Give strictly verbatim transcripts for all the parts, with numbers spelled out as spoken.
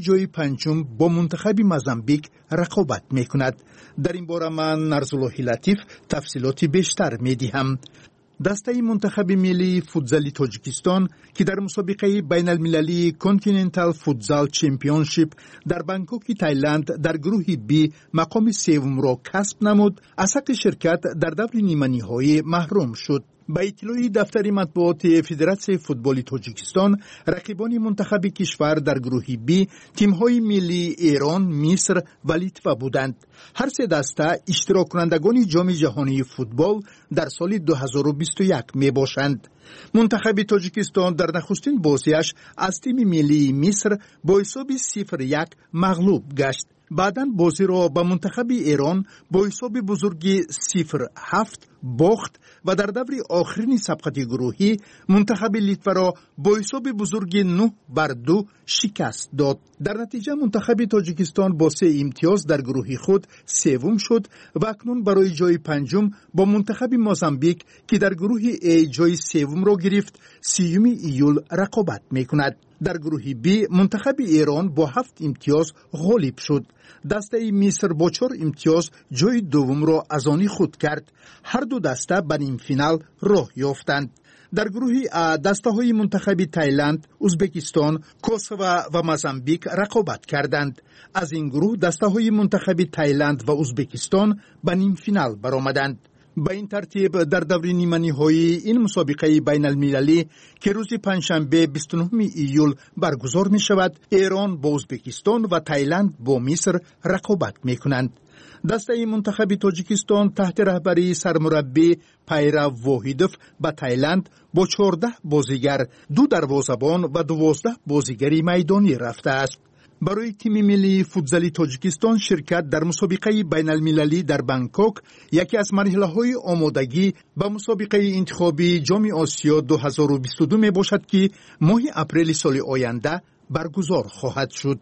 جای پنجم با منتخب موزامبیک رقابت میکند. در این باره من نرزالله لطیف تفصیلاتی بیشتر میدهم. دسته منتخب ملی فوتزال تاجیکستان که در مسابقه بین المللی کانتیننتال فوتزال چمپیونشیپ در بانکوک تایلند در گروه بی مقام سوم را کسب نمود، از حق شرکت در دور نیمه نهایی محروم شد. با اطلاع دفتر مطبوعات فدراسیون فوتبال تاجیکستان، رقیبان منتخب کشور در گروه بی تیم‌های ملی ایران، مصر و لیتوا بودند. هر سه دسته اشتراک کنندگان جام جهانی فوتبال در سال دو هزار و بیست و یک می باشند. منتخب تاجیکستان در نخستین بازیش از تیم ملی مصر با حساب صفر یک مغلوب گشت. بعداً بازی را با منتخب ایران با حساب بزرگی صفر هفت باخت و در دور آخرین سبقت گروهی منتخب لیتوا را با حساب بزرگی نه بر دو شکست داد. در نتیجه منتخب تاجیکستان با سه امتیاز در گروه خود سوم شد و اکنون برای جای پنجم با منتخب موزامبیک که در گروه ای جای سوم را گرفت سیوم ایول رقابت میکند. در گروه بی منتخب ایران با هفت امتیاز غالب شد. دسته مصر با چهار امتیاز جای دوم را از آن خود کرد. هر دو دسته به نیم فینال راه یافتند. در گروه ا دسته های منتخب تایلند، ازبکستان، کوسوو و موزامبیک رقابت کردند. از این گروه دسته های منتخب تایلند و ازبکستان به نیم فینال برآمدند. با این ترتیب در دور نیمه نهایی این مسابقه بین المللی که روز پنجشنبه بیست و نه ایول برگزار می شود، ایران با ازبکستان و تایلند با مصر رقابت می کنند. دسته منتخب تاجیکستان تحت رهبری سرمربی پیرو واحدوف به تایلند با چهارده بازیگر، دو دروازه‌بان و دوازده بازیگری میدانی رفته است. برای تیم ملی فوتزال تاجیکستان شرکت در مسابقه بین المللی در بانکوک یکی از مرحله‌های آمادگی به مسابقه انتخابی جام آسیا دو هزار و بیست و دو می باشد که ماه اپریل سال آینده برگزار خواهد شد.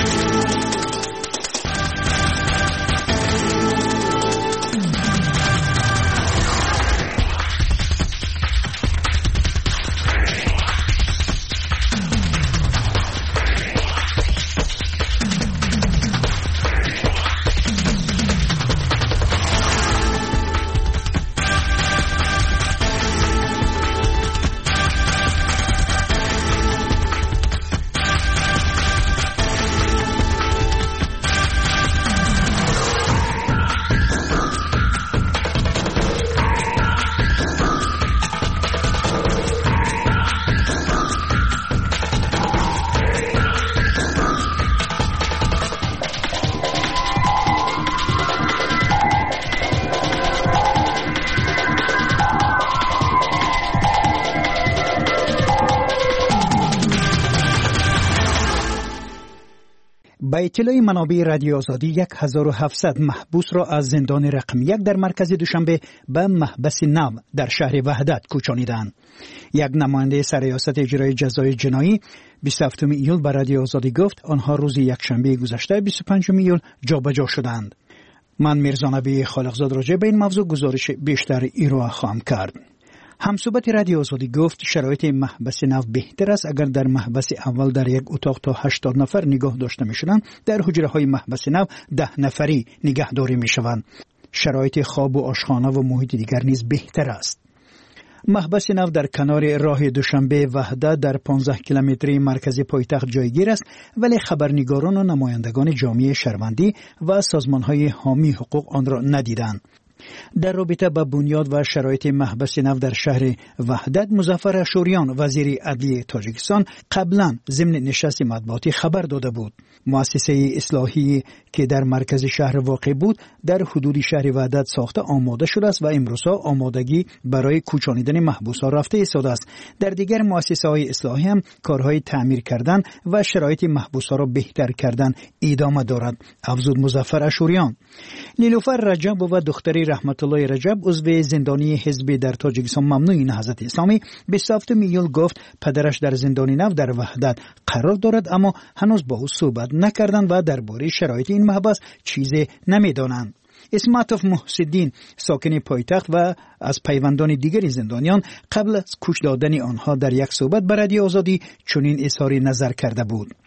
با اطلاع منابع رادیو آزادی هزار و هفتصد محبوس را از زندان رقم یک در مرکز دوشنبه به محبس نو در شهر وحدت کوچانیدند. یک نماینده سرریاست اجرای جزای جنایی بیست و هفتم ایول به رادیو آزادی گفت آنها روز یکشنبه گذشته بیست و پنجم ایول جابجا شدند. من میرزا نبی خالقزاد راجع به این موضوع گزارش بیشتر ارائه خواهم کرد. همصحبت رادیو آزادی گفت شرایط محبس نو بهتر است اگر در محبس اول در یک اتاق تا هشتاد نفر نگاه داشته می شدند، در حجره های محبس نو ده نفری نگهداری می شوند. شرایط خواب و آشخانه و محیط دیگر نیز بهتر است. محبس نو در کنار راه دوشنبه وحدت در پانزده کیلومتری مرکزی پایتخت جایگیر است، ولی خبرنگاران و نمایندگان جامعه شهروندی و سازمان‌های حامی حقوق آن را ندیدند. در رابطه با بنیاد و شرایط محبس نو در شهر وحدت، مظفر اشوریان وزیر عدلیه تاجیکستان قبلا ضمن نشست مطبوعاتی خبر داده بود. مؤسسه اصلاحی که در مرکز شهر واقع بود در حدود شهر وحدت ساخته آماده شده است و امروزها آمادگی برای کوچانیدن محبوسان رفته ایستاده است. در دیگر مؤسسه های اصلاحی هم کارهای تعمیر کردن و شرایط محبوسان را بهتر کردن ادامه دارد، افزود مظفر اشوریان. نیلوفر رجب و دختری رحمت الله رجب عضو زندانی حزب در تاجیکستان ممنوع نهضت اسلامی بیست و هفتم ایول گفت پدرش در زندان نو در وحدت قرار دارد، اما هنوز با او صحبت نکردند و درباره شرایط این محبس چیزی نمیدانند. اسماتوف محسدین ساکن پایتخت و از پیوندان دیگر زندانیان قبل از کش دادن آنها در یک صحبت به رادیو آزادی چنین اظهار نظر کرده بود.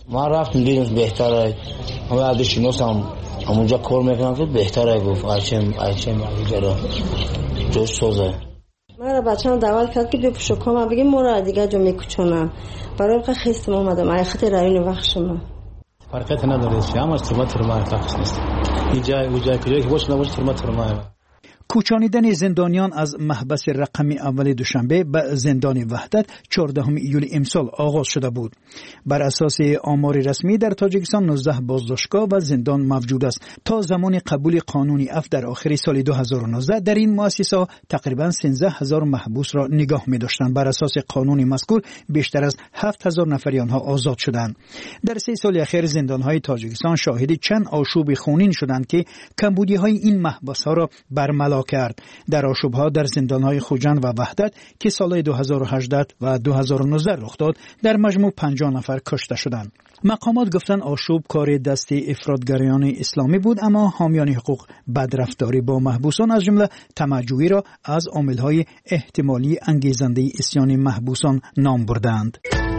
ما رفتیم دیدیم بهتره. ما از شناسم اونجا کار میکنم که بهتره گفت آچم آچم اینجا رو جوش سازه. من بچه‌ام دعوت کرد که بپوشو کام بگیم مرا دیگه جو میکوچونم برای که خستم اومدم ای خاطر رایون وقتشم فرقی نداره شما شما ترما تخصص نیست اینجا اونجا که باشه نباشه ترما ترما. کوچانیدن زندانیان از محبس رقمی اول دوشنبه به زندان وحدت چهاردهم ایول امسال آغاز شده بود. بر اساس آمار رسمی در تاجیکستان نوزده بازداشتگاه و زندان موجود است. تا زمان قبول قانون اف در آخر سال دو هزار و نوزده در این مؤسسه تقریبا سیزده هزار محبوس را نگاه می داشتند. بر اساس قانون مذکور بیشتر از هفت هزار نفر آنها آزاد شدند. در سه سال اخیر زندانهای تاجیکستان شاهد چند آشوب خونین شدند که کمبودی‌های این محبس‌ها را برملا کرد. در آشوب‌ها در زندان‌های خوجند و وحدت که سال دو هزار و هجده و دو هزار و نوزده رخ داد در مجموع پنجاه نفر کشته شدند. مقامات گفتند آشوب کار دست افراطگرایان اسلامی بود، اما حامیان حقوق بدرفتاری با محبوسان از جمله طمع‌جویی را از عامل‌های احتمالی انگیزنده عصیان محبوسان نام بردند.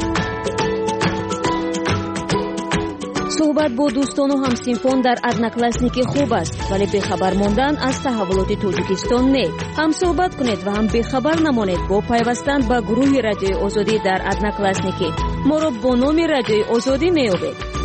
صحبت با دوستان و همسینفان در ادناکلاسنیکی خوب است، ولی بخبر ماندن از تحولات توجیکستان نه. هم صحبت کنید و هم بخبر نمانید با پیوستن به گروه رادیوی آزادی در ادناکلاسنیکی. ما را با نام رادیوی آزادی میابید.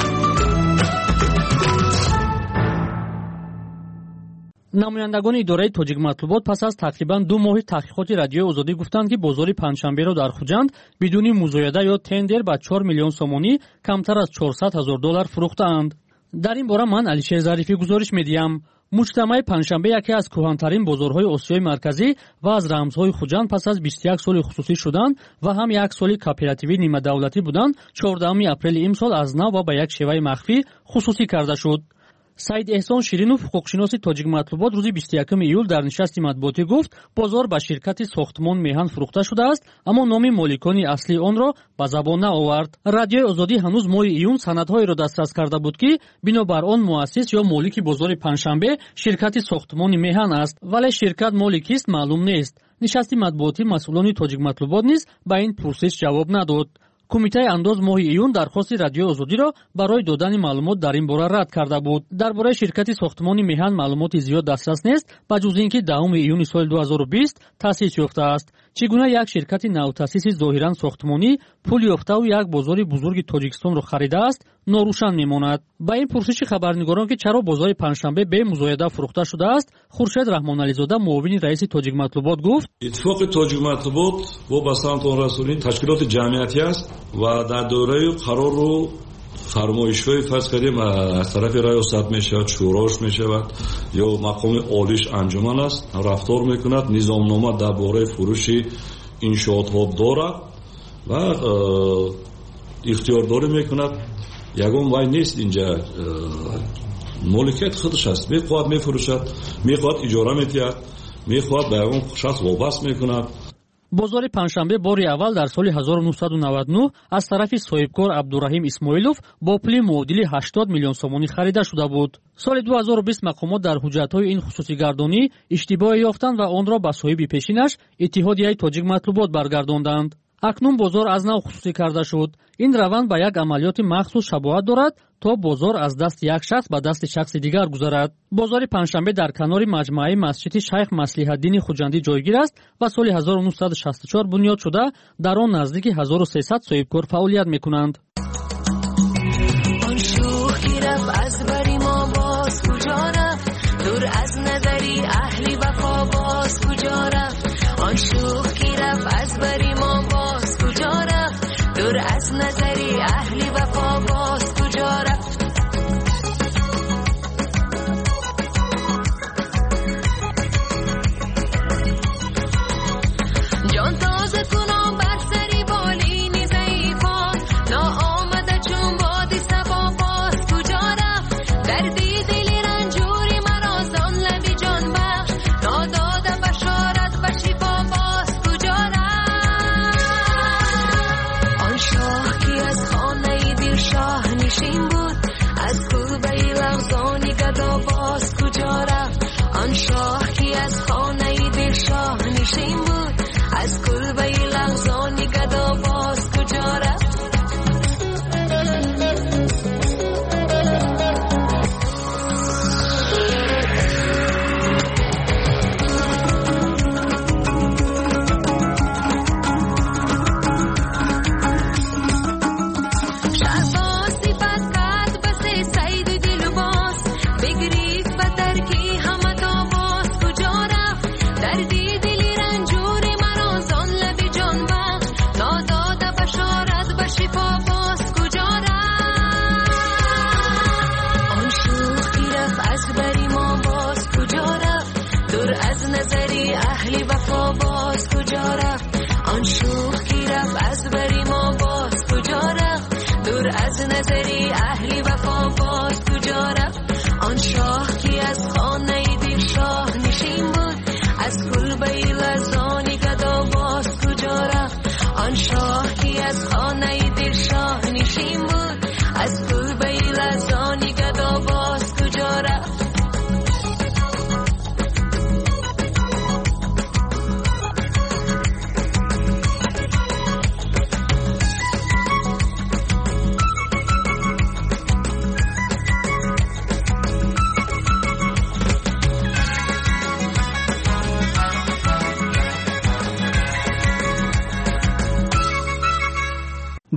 نمایندگان اداره تاجیک مطلوبات پس از تقریبا دو ماه تحقیقات رادیوی آزادی گفتند که بازار پنجشنبه را در خوجند بدون مزایده یا تندر با چهار میلیون سومانی کمتر از چهارصد هزار دلار فروختند. در این باره من علیشیر ظریفی گزارش میدیم. مجتمع پنجشنبه یکی از کهن‌ترین بازارهای آسیای مرکزی و از رمزهای خوجند پس از بیست و یک سال خصوصی شدند و هم یک سال کاپیراتیوی نیمه دولتی بودند. چهاردهم اپریل امسال از نو و با یک شیوه مخفی خصوصی کرده شد. سعید احسان شیرینوف حقوقشناس تاجیک مطلوبات روز بیست و یکم ایول در نشست مطبوعاتی گفت بازار به شرکت ساختمان میهن فروخته شده است، اما نام مالکان اصلی آن را به زبان نآورد. رادیوی آزادی هنوز ماه ایون سندهایی را دسترس کرده بود که بنابر آن مؤسس یا مالک بازار پنجشنبه شرکت ساختمان میهن است، ولی شرکت مالکی است معلوم نیست. نشست مطبوعاتی مسئولان تاجیک مطلوبات نیز به این پرسش جواب نداد. کمیته انداز ماه ایون درخواست رادیوی آزادی را برای دادن معلومات در این باره رد کرده بود. درباره شرکت ساختمان میهن معلومات زیاد دسترس نیست، بجز اینکه دهم ایون سال دو هزار و بیست تأسیس یافته است. چگونه یک شرکت نوتأسیس ظاهرا ساختمانی پول یافته و یک بازار بزرگ تاجیکستان را خریده است ناروشن میماند. با این پرسش خبرنگاران که چرا بازار پنجشنبه به مزایده فروخته شده است، خورشید رحمان علی زاده معاون رئیس تاجیک مطلوبات گفت اتفاق تاجیک مطلوبات و به سمت آن رسولین تشکیلات جمعیتی است و در دوره قرار رو فرمایش‌های فرض کردیم از طرف ریاست میشود، شوراش میشود یا مقام عالیش انجمن است رفتار میکند، نظامنامه درباره فروش انشاءات‌ها دارد و اختیارداری میکند. یگان وای نیست اینجا مالکیت خودش است، میخواد میفروشد، میخواد اجاره میدهد، میخواد به اون شخص وابسته میکند. بازار پنجشنبه باری اول در سال هزار و نهصد و نود و نه از طرف صاحبکار عبدالرحیم اسماعیلوف با پول معادل هشتاد میلیون سومانی خریده شده بود. سال دو هزار و بیست مقامات در حجت‌های این خصوصی گردانی اشتباه یافتند و آن را به صاحب پیشینش اتحادیه تاجیک مطلوبات برگرداندند. اکنون بازار از نو خصوصی کرده شد. این روند به یک عملیات مخصوص شباهت دارد تا بازار از دست یک شخص به دست شخص دیگر گذرد. بازار پنجشنبه در کنار مجمع مسجد شیخ مصلح الدین خوجندی جایگیر است و سال هزار و نهصد و شصت و چهار بنیاد شده. در آن نزدیک هزار و سیصد صاحبکار فعالیت میکنند. از بری ما باز کجا رفت، دور از نظری اهلی وفا باز کجا رفت، آن شوخ کی رفت از بری ما باز کجا رفت، دور از نظری اهلی وفا باز کجا رفت. جان تازه کنم بر سری بالینی ضعیفان، نا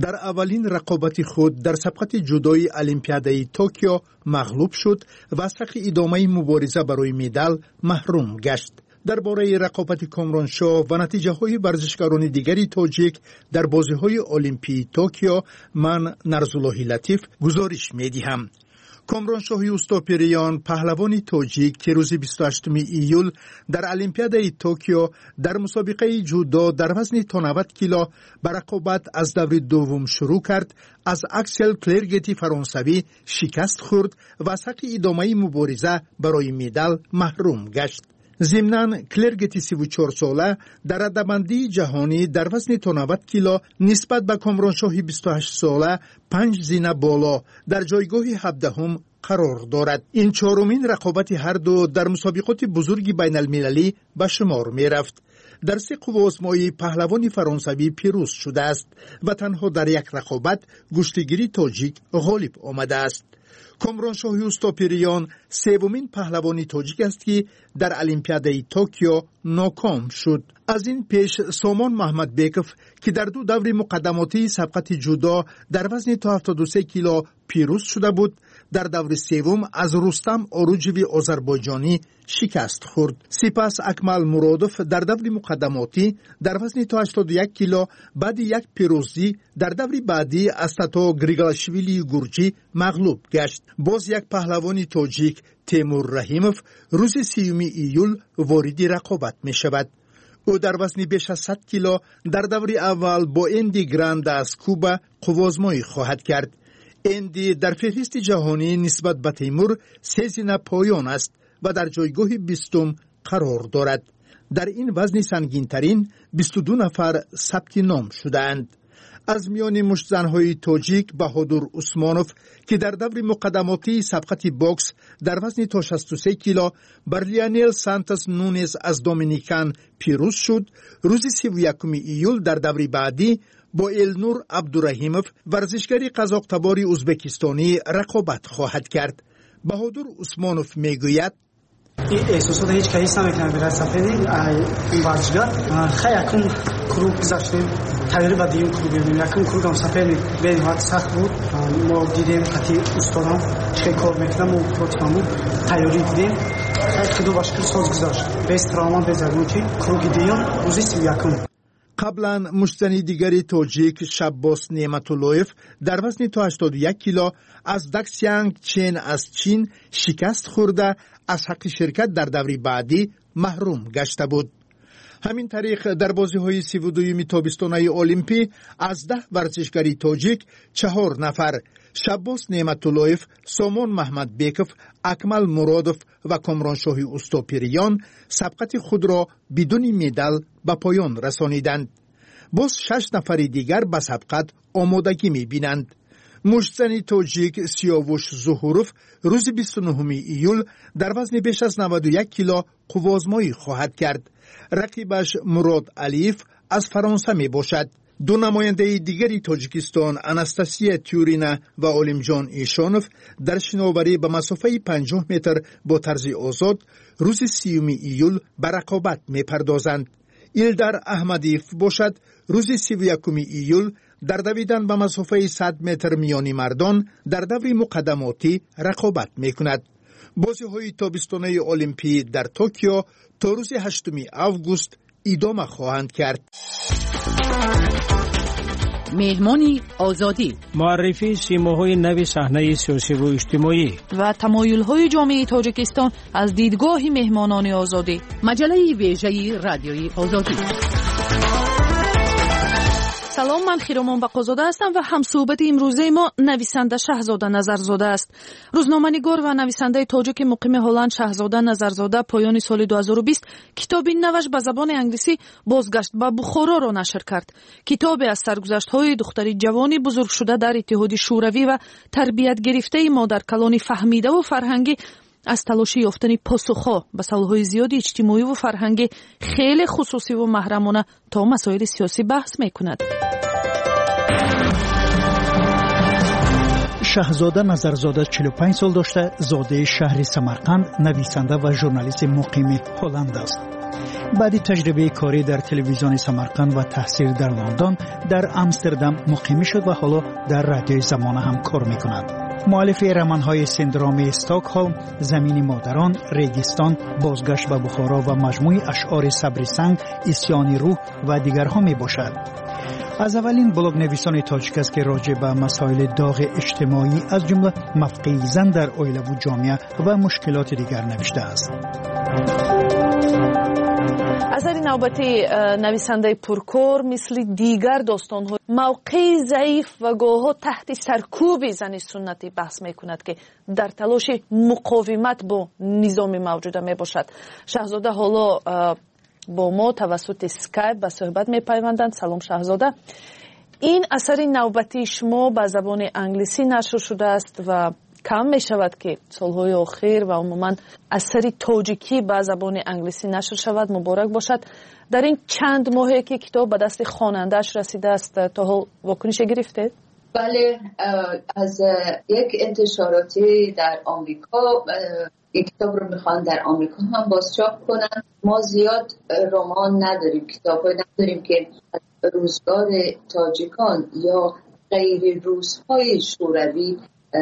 در اولین رقابت خود در سبقت جودوی المپیادای توکیو مغلوب شد و از حق ادامه مبارزه برای مدال محروم گشت. درباره رقابت کامرانشاه و نتیجه های ورزشکاران دیگری تاجیک در بازی های المپیای توکیو من نرزالله لطیف گزارش می دهم. کامرانشاه اوستاپریان پهلوان تاجیک که روز بیست و هشتم ایول در المپیادای توکیو در مسابقه جودو در وزن تا نود کیلو به رقابت از دور دوم شروع کرد، از اکسل کلرگتی فرانسوی شکست خورد و از حق ادامه مبارزه برای مدال محروم گشت. ضمناً کلرگتی سی و چهار ساله در رده‌بندی جهانی در وزن تا نود کیلو نسبت به کامرانشاه بیست و هشت ساله پنج زینه بالا در جایگاه هفدهم قرار دارد. این چهارمین رقابت هر دو در مسابقات بزرگ بین المللی به شمار می رفت. در سه قواسمایی پهلوان فرانسوی پیروز شده است و تنها در یک رقابت گشتگیری تاجیک غالب آمده است. کامرانشاه اوستاپریان سومین پهلوانی تاجیک است که در المپیادای توکیو ناکام شد. از این پیش سامان محمد بیکوف که در دو دور مقدماتی سبقت جودو در وزن تا هفتاد و سه کیلو پیروز شده بود، در دور سوم از رستم اوروجوی آذربایجانی شکست خورد. سپس اکمل مرادوف در دور مقدماتی در وزن تا هشتاد و یک کیلو بعد یک پیروزی در دور بعدی از تاتو گریگلاشویلی گورجی مغلوب گشت. باز یک پهلوانی تاجیک تیمور رحیموف روز سیوم ایول وارد رقابت می شود. او در وزن بیش از صد کیلو در دور اول با اندی گراند از کوبا قوازمایی خواهد کرد. اندی در فهرست جهانی نسبت به تیمور سه زینه پایان است و در جایگاه بیستم قرار دارد. در این وزن سنگین‌ترین بیست و دو نفر ثبت نام شده‌اند. از میان مشتزن‌های تاجیک بهادر عثمانوف که در دور مقدماتی سبقت باکس در وزن تا شصت و سه کیلو بر لیانل سانتوس نونز از دومینیکن پیروز شد، روز سی و یکم ایول در دور بعدی با النور عبدالرحیموف ورزشکاری قزاق‌تبار ازبکستانی رقابت خواهد کرد. بهادر عثمانوف میگوید این احساسات هیچ کسی نمیتونه بره سفری این ورزشگاه خیلی یکم کروب گذاشتیم تغییر با دیون کروب بودیم یکم کروب هم سفری بین وقت سخت بود. ما دیدیم قطعی استادان خیلی کار میکنم و پروتیمامون تیاری دیدیم خیلی خیلی باشکل ساز گذاشت بیست رامان بزرگون که کروب دیون روزی سی یکم. قبلا مشتزن دیگری تاجیک شباس نعمت‌اللهیف در وزن تا هشتاد و یک کیلو از دکسیانگ چین از چین شکست خورده از حق شرکت در دوری بعدی محروم گشته بود. همین طریق در بازی‌های سی و دوم تابستان‌های المپی از ده ورزشکاری تاجیک چهار نفر شباس نعمت‌اللهیف، سامان محمد بیکوف، اکمل مرادوف و کامرانشاه اوستاپریان سبقت خود را بدون مدال به پایان رسانیدند. باز شش نفر دیگر به سبقت آمادگی می‌بینند. مشتزن تاجیک سیاوش ظهوروف روز بیست و نهم ایول در وزن بیش از نود و یک کیلو قوازمایی خواهد کرد. رقیبش مراد علیف از فرانسه می باشد. دو نماینده دیگری تاجیکستان اناستاسیا تیورینا و علیمجان ایشانوف در شناوری به مسافه پنجاه متر با طرز آزاد روز سیوم ایول به رقابت می پردازند. ایلدر احمدیف باشد روز سی و یکم ایول در دویدن به مسافه صد متر میانی مردان در دور مقدماتی رقابت می کند. بازی های تابستانه المپی در توکیو تا روز هشتم آگوست ادامه خواهند کرد. مهمانی آزادی، معرفی سیماهای نو صحنه سیاسی و اجتماعی و تمایل‌های جامعه تاجیکستان از دیدگاه مهمانان آزادی. مجله ویژه رادیوی آزادی. سلام، من خیرامان بقازاده هستم و همصحبت امروزه ما نویسنده شهزاده نظرزاده است. روزنامه‌نگار و نویسنده تاجیک مقیم هلند شهزاده نظرزاده پایان سال دو هزار و بیست کتابی نوش به زبان انگلیسی بازگشت به بخارا را نشر کرد. کتابی از سرگذشت‌های دختری جوانی بزرگ شده در اتحاد شوروی و تربیت گرفته مادر کلانی فهمیده و فرهنگی از تلاشی یافتن پاسخ‌ها به سوال‌های زیادی اجتماعی و فرهنگی خیلی خصوصی و محرمانه تا مسائل سیاسی بحث می‌کند. شهزاده نظرزاده چهل و پنج سال داشته، زاده شهر سمرقند، نویسنده و ژورنالیست مقیم هلند است. بعد تجربه کاری در تلویزیون سمرقند و تحصیل در لندن در آمستردام مقیم شد و حالا در رادیوی زمانه هم کار می‌کند. مؤلف رمان‌های سندروم استکهلم، زمین مادران، ریگستان، بازگشت به بخارا و مجموعه اشعار صبر سنگ، اسیان روح و دیگرها میباشد. از اولین بلاگ نویسان تاجیک است که راجع به مسائل داغ اجتماعی از جمله موقع زن در عائله و جامعه و مشکلات دیگر نوشته است. اثر نوبتی نویسنده پرکار مثل دیگر داستان‌ها موقع ضعیف و گاه‌ها تحت سرکوب زن سنتی بحث می‌کند که در تلاش مقاومت با نظام موجود میباشد. شاهزاده حالا با ما توسط اسکایپ به صحبت می‌پیوندند. سلام شاهزاده. این اثر نوبتی شما به زبان انگلیسی نشر شده است و کم می شود که سالهای آخر و عموما اثر تاجیکی به زبان انگلیسی نشر شود. مبارک باشد. در این چند ماهی که کتاب به دست خواننده‌اش رسیده است تا حال واکنش گرفته؟ بله، از یک انتشاراتی در آمریکا این کتاب رو میخوان در آمریکا هم بازچاپ کنن. ما زیاد رمان نداریم، کتاب‌های نداریم که روزگار تاجیکان یا غیر روس‌های شوروی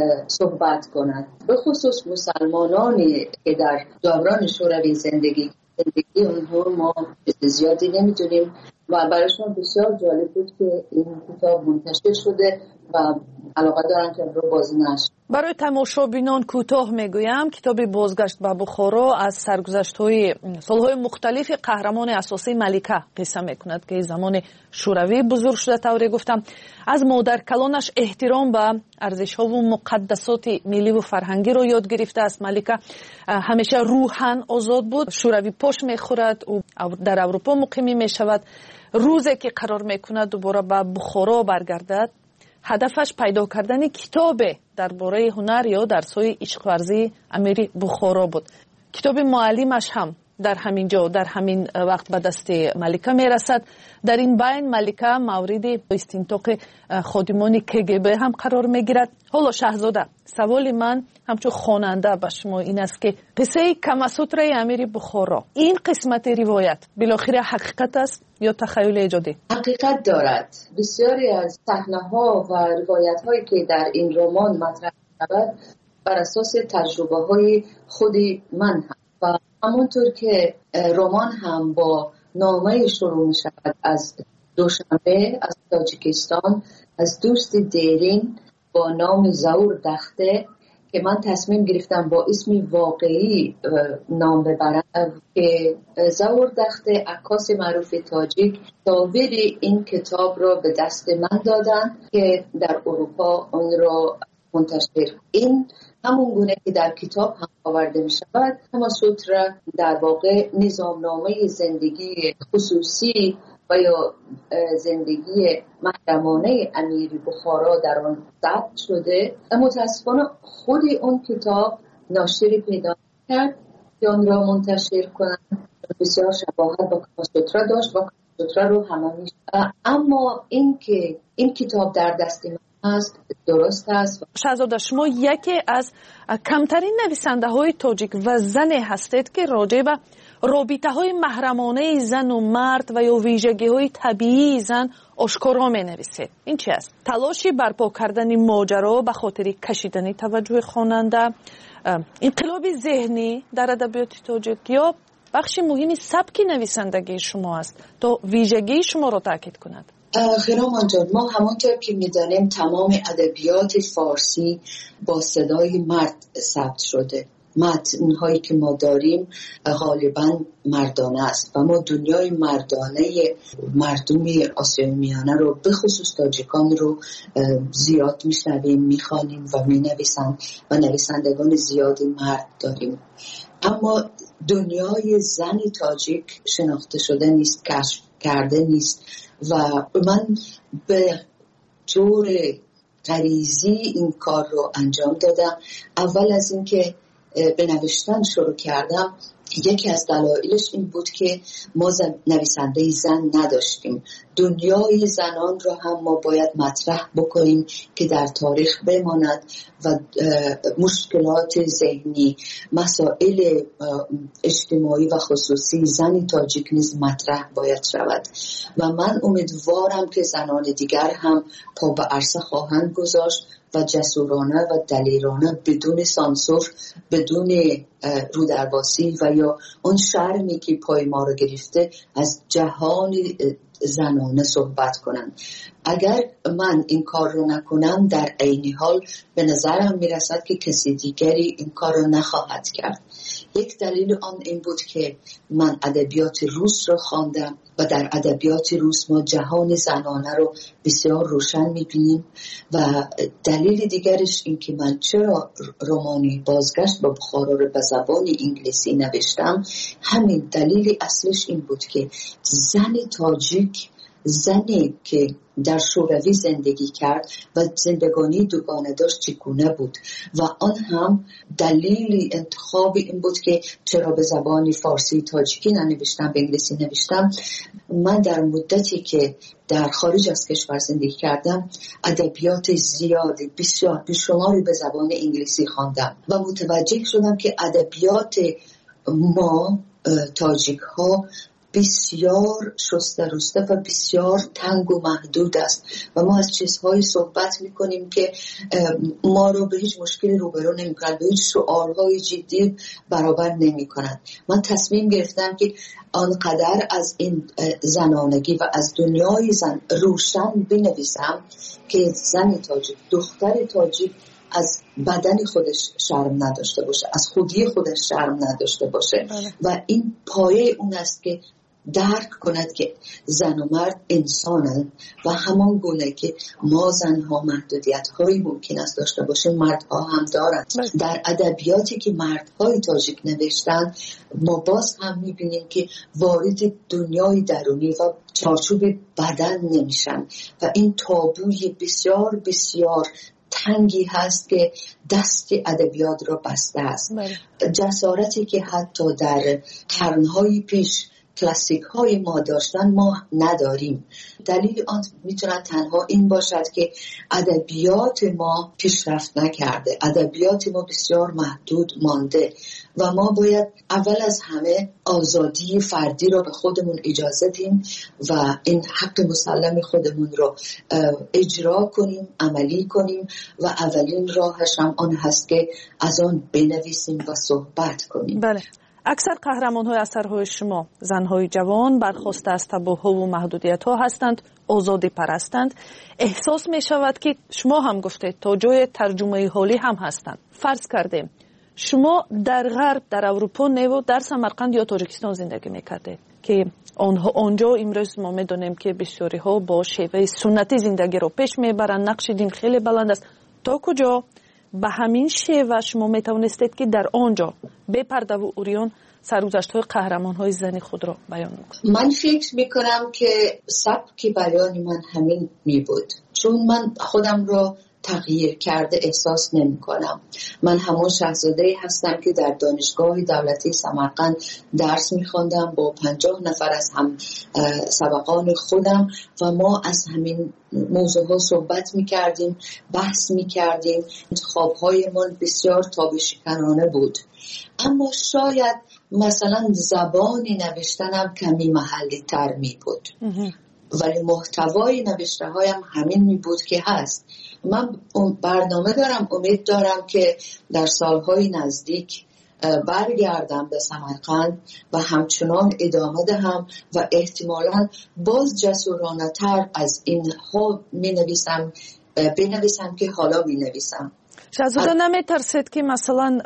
صحبت کنند. به خصوص مسلمانانی که در دوران شوروی زندگی زندگی اونها ما زیادی نمیدونیم و برایشون بسیار جالب بود که این کتاب منتشر شده و علاقه دارن که رو بازی نشد. برای تماشابینان کوتاه میگویم کتاب بازگشت به بخارا از سرگذشت‌های سالهای مختلف قهرمان اساسی ملکه قصه میکند که زمان شوروی بزرگ شده. طوری گفتم از مادر کلانش احترام به ارزش‌ها و مقدسات ملی و فرهنگی رو یاد گرفته است. ملکه همیشه روحاً آزاد بود. شوروی پاش میخورد و در اروپا مقیم میشود. روزی که قرار میکند دوباره به بخارا برگردد، هدفش پیدا کردن کتاب درباره هنر یا درس‌های عشق ورزی امیر بخارا بود. کتاب معلمش هم در همین جا در همین وقت به دست ملکه میرسد. در این بین ملکه مورد استنطاق خادمان کگب هم قرار میگیرد. حالا شاهزاده، سوال من همچون خواننده به شما این است که قصه کماسوتر امیر بخارا، این قسمت روایت بالاخره حقیقت است یا تخیل ایجادی؟ حقیقت دارد. بسیاری از صحنه‌ها و روایت‌هایی که در این رمان مطرح شود بر اساس تجربه‌های خود من هم و همونطور که رمان هم با نامه شروع می شود از دوشنبه از تاجیکستان، از دوست دیرین با نام زور دخته که من تصمیم گرفتم با اسم واقعی نام ببرم که زور دخته عکاس معروف تاجیک تاویر این کتاب را به دست من دادن که در اروپا آن را منتشر. این همون گونه که در کتاب هم آورده می شود. کماسوتر در واقع نظامنامه زندگی خصوصی و یا زندگی محرمانه امیر بخارا در آن ثبت شده. متاسفانه خود اون کتاب ناشری پیدا کرد که آن را منتشر کنند. بسیار شباهت با کماسوتر داشت و کماسوتر رو همه می شود. اما این که این کتاب در دست من است درست است. شاهزاده، شما یکی از کمترین نویسنده های تاجیک و زن هستید که راجع به رابطه های محرمانه زن و مرد و یا ویژگی های طبیعی زن آشکارا می نویسید. این چی است؟ تلاشی برپا کردن ماجرا به خاطر کشیدن توجه خواننده، انقلاب ذهنی در ادبیات تاجیک یا بخش مهمی سبک نویسندگی شما است تا ویژگی شما را تاکید کند؟ خیرامان جان، ما همانطور که می‌دانیم تمام ادبیات فارسی با صدای مرد ثبت شده. متن‌هایی که ما داریم غالباً مردانه است و ما دنیای مردانه مردم آسیای میانه رو به خصوص تاجیکان رو زیاد میشنویم، میخوانیم و مینویسند و نویسندگان زیادی مرد داریم. اما دنیای زن تاجیک شناخته شده نیست، کشف کرده نیست و من به طور غریزی این کار رو انجام دادم. اول از اینکه به نوشتن شروع کردم یکی از دلایلش این بود که ما نویسنده زن نداشتیم. دنیای زنان را هم ما باید مطرح بکنیم که در تاریخ بماند و مشکلات ذهنی، مسائل اجتماعی و خصوصی زن تاجیک نیز مطرح باید شود و من امیدوارم که زنان دیگر هم پا به عرصه خواهند گذاشت و جسورانه و دلیرانه بدون سانسور، بدون رودرباسی و یا اون شرمی که پای ما رو گرفته از جهان زنانه صحبت کنند. اگر من این کار رو نکنم در عین حال به نظرم میرسد که کسی دیگری این کار رو نخواهد کرد. یک دلیل آن این بود که من ادبیات روس رو خواندم و در ادبیات روس ما جهان زنانه رو بسیار روشن میبینیم و دلیل دیگرش این که من چرا رمانی بازگشت به بخارا رو به زبان انگلیسی نوشتم، همین دلیل اصلش این بود که زن تاجیک، زنی که در شوروی زندگی کرد و زندگانی دوگانه داشت چگونه بود و آن هم دلیل انتخاب این بود که چرا به زبان فارسی تاجیکی ننوشتم، به انگلیسی نوشتم. من در مدتی که در خارج از کشور زندگی کردم ادبیات زیادی بسیار بیشماری به زبان انگلیسی خواندم و متوجه شدم که ادبیات ما تاجیک ها بسیار شسته رسته و بسیار تنگ و محدود است و ما از چیزهایی صحبت میکنیم که ما رو به هیچ مشکلی روبرو نمیکنند، به هیچ سؤالهای جدی برابر نمیکنند. من تصمیم گرفتم که آنقدر از این زنانگی و از دنیای زن روشن بنویسم که زن تاجیک، دختر تاجیک از بدن خودش شرم نداشته باشه، از خودی خودش شرم نداشته باشه و این پایه اون است که درک کند که زن و مرد انسانند و همان گونه که ما زنها محدودیت هایی ممکن است داشته باشیم مردها هم دارند. در ادبیاتی که مردهای تاجیک نوشتن ما باز هم میبینیم که وارد دنیای درونی و چارچوب بدن نمیشن و این تابوی بسیار بسیار تنگی هست که دست ادبیات را بسته است. جسارتی که حتی در قرنهای پیش کلاسیک های ما داشتن ما نداریم. دلیل آن میتونه تنها این باشد که ادبیات ما پیشرفت نکرده، ادبیات ما بسیار محدود مانده و ما باید اول از همه آزادی فردی را به خودمون اجازه دیم و این حق مسلم خودمون رو اجرا کنیم، عملی کنیم و اولین راهش هم آن هست که از آن بنویسیم و صحبت کنیم. بله. اکثر قهرمان‌های اثرهای شما زن‌های جوان برخواسته از تابوها و محدودیت‌ها هستند، آزادی پرستند. احساس می‌شود که شما هم گفتید تا جای ترجمه حالی هم هستند. فرض کردیم شما در غرب، در اروپا و در سمرقند یا تاجیکستان زندگی می‌کردید که آنها آنجا امروز ما می‌دانیم که بسیاری‌ها با شیوه سنتی زندگی را پیش می‌برند. نقش دین خیلی بلند است. تا کجا به همین شیوه شما میتوانستید که در آنجا به پرده و اوریان سرگذشت‌های قهرمان‌های زنی خود را بیان کنید؟ من فکر میکنم که سبک بیان من همین می بود، چون من خودم را تغییر کرده احساس نمی کنم. من همون شاهزاده هستم که در دانشگاه دولتی سمرقند درس می خوندم با پنجاه نفر از هم سبقان خودم و ما از همین موضوع ها صحبت می کردیم، بحث می کردیم. انتخاب های من بسیار تابشکنانه بود، اما شاید مثلا زبانی نوشتنم کمی محلی تر می بود ولی محتوای نوشته هایم همین می بود که هست. من برنامه دارم، امید دارم که در سالهای نزدیک برگردم به سمرقند و همچنان ادامه دهم و احتمالاً باز جسورانه تر از این ها می نویسم بنویسم که حالا می نویسم. شاهزاده نمی ترسید که مثلا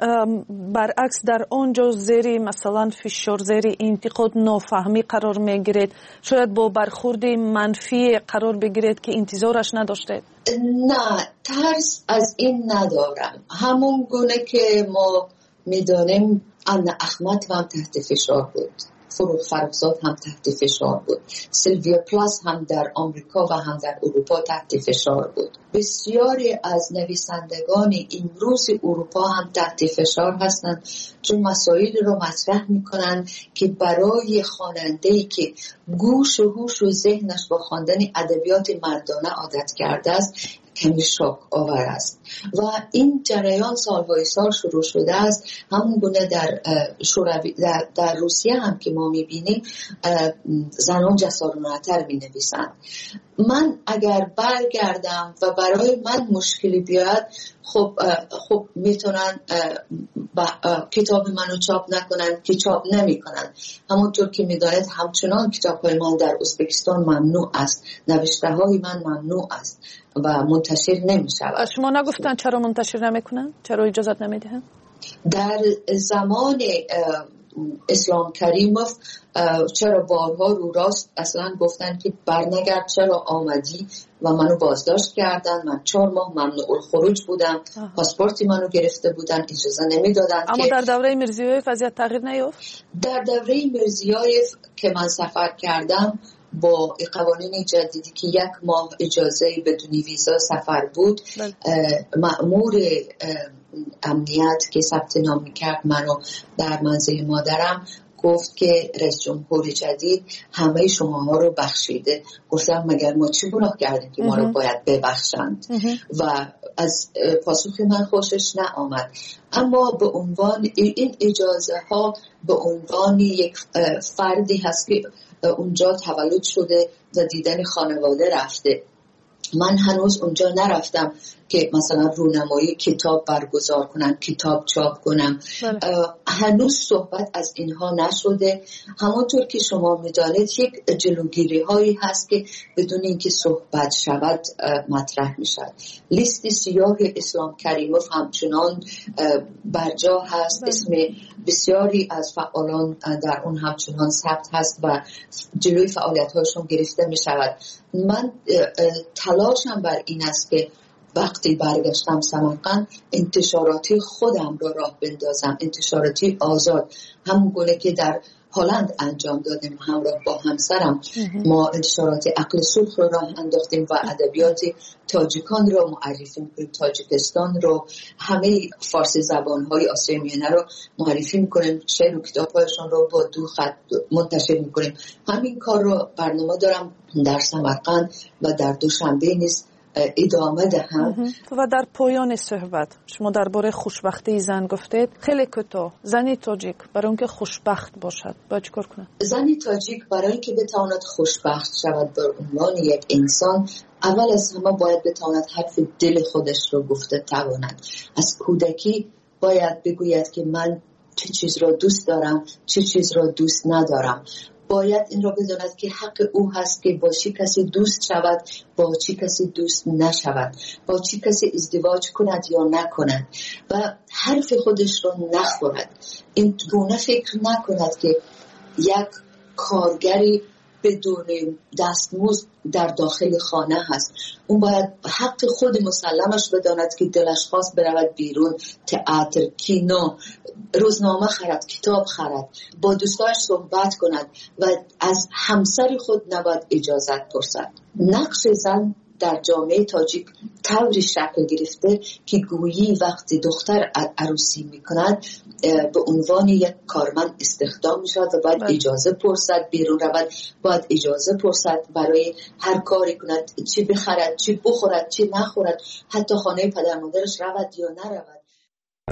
برعکس در آنجا زیر مثلا فشار، زیر انتقاد، نافهمی قرار می گیرید، شاید با برخورد منفی قرار بگیرید که انتظارش نداشتید؟ نه، ترس از این ندارم. همون گونه که ما میدانیم ان احمد هم تحت فشار بود فروغ فرخزاد هم تحت فشار بود، سیلویا پلاس هم در آمریکا و هم در اروپا تحت فشار بود. بسیاری از نویسندگان امروز اروپا هم تحت فشار هستند چون مسائل رو مطرح میکنن که برای خواننده‌ای که گوش و هوش و ذهنش با خواندن ادبیات مردانه عادت کرده است کمی شوک آور است و این جریان سالهای سال شروع شده است. همون گونه در شوروی در, در روسیه هم که ما میبینیم زنان جسارانه‌تر مینویسند. من اگر برگردم و برای من مشکلی بیاد خب خب میتونن کتاب منو چاپ نکنن که چاپ نمیکنن. همونطور که میدانید همچنان کتاب‌های من در ازبکستان ممنوع است، نوشته‌های من ممنوع است و منتشر نمیشود. شما نگفتن چرا منتشر نمیکنن؟ چرا اجازت نمیدهن؟ در زمان اسلام کریموف چرا بارها رو راست اصلا گفتن که برنگرد چرا آمدی و منو بازداشت کردن. من چهار ماه ممنوع الخروج بودم، پاسپورتی منو گرفته بودن، اجازه نمیدادن. اما در دوره میرزیویف وضعیت تغییر نیافت؟ در دوره میرزیویف که من سفر کردم با قوانین جدیدی که یک ماه اجازه بدون ویزا سفر بود، مأمور امنیت که ثبت نام میکرد منو در منزل مادرم گفت که رئیس جمهور جدید همه شماها رو بخشیده. گفتم مگر ما چی گناه کردیم که ما رو باید ببخشند؟ و از پاسخ من خوشش نآمد. اما به عنوان این اجازه ها به عنوان یک فردی هست که اونجا تولد شده و دیدن خانواده رفته. من هنوز اونجا نرفتم که مثلا رونمایی کتاب برگزار کنم، کتاب چاپ کنم. هنوز صحبت از اینها نشده. همونطور که شما میدانید یک جلوگیری هایی هست که بدون اینکه صحبت شود مطرح میشد. لیست سیاه اسلام کریموف همچنان برجا هست. اسم بسیاری از فعالان در اون همچنان ثبت هست و جلوی فعالیت هاشون گرفته میشود. من تلاشم بر این است که وقتی برگشتم سمرقند انتشاراتی خودم را راه بندازم، انتشاراتی آزاد، همون گونه که در هلند انجام دادیم همراه با همسرم. ما انتشارات عقل صلح رو راه انداختیم و ادبیات تاجیکان رو معرفی میکنیم، تاجیکستان رو، همه فارسی زبان‌های آسیای میانه رو معرفی میکنیم، شعر و کتاب‌هایشون رو با دو خط منتشر میکنیم. همین کار رو برنامه دارم در سمرقند و در دوشنبه نیز ادامه دهم. و در پایان صحبت شما درباره خوشبختی زن گفتید. خیلی کوتاه، زنی تاجیک برای اینکه خوشبخت باشد باید چیکار کنه؟ زنی تاجیک برای اینکه بتواند خوشبخت شود به عنوان یک انسان، اول از همه باید بتواند حرف دل خودش رو گفته تواند. از کودکی باید بگوید که من چه چیز را دوست دارم، چه چیز را دوست ندارم. باید این را بداند که حق او هست که با چی کسی دوست شود، با چی کسی دوست نشود، با چی کسی ازدواج کند یا نکند و حرف خودش را نخورد. این گونه فکر نکند که یک کارگری بدون دستمزد در داخل خانه هست. اون باید حق خود مسلمش بداند که دلش خواست برود بیرون، تئاتر، کینو، روزنامه خرد، کتاب خرد، با دوستاش صحبت کند و از همسر خود نباید اجازت پرسد. نقش زن در جامعه تاجیک طوری شکل گرفته که گویی وقتی دختر عروسی میکند به عنوان یک کارمند استخدام میشود و باید اجازه پرسد، بیرون رود باید اجازه پرسد، برای هر کاری کند، چی بخرد، چی بخورد، چی نخورد، حتی خانه پدر مادرش رود یا نرود.